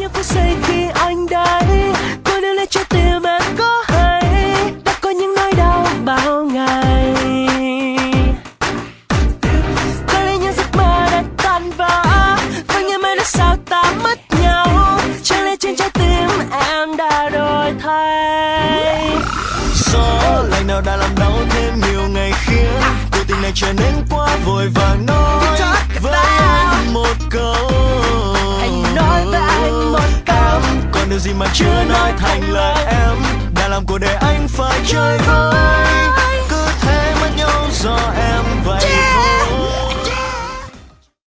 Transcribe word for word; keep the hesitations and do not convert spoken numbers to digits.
những phút giây khi anh đấy cô đưa lên trái tim em có hay đã có những nỗi đau bao ngày. Có lẽ những giấc mơ đã tan vỡ và ngày mai đã sao ta mất nhau. Chẳng lẽ trên trái tim em đã đổi thay. Gió lạnh nào đã làm đau thêm nhiều ngày khiến cuộc tình này trở nên quá vội vàng. Nói với anh một câu, hãy nói với anh một câu, còn điều gì mà chưa nói thành lời. Em đã làm cuộc đời anh phải chơi vơi, cứ thế mất nhau do em vậy thôi.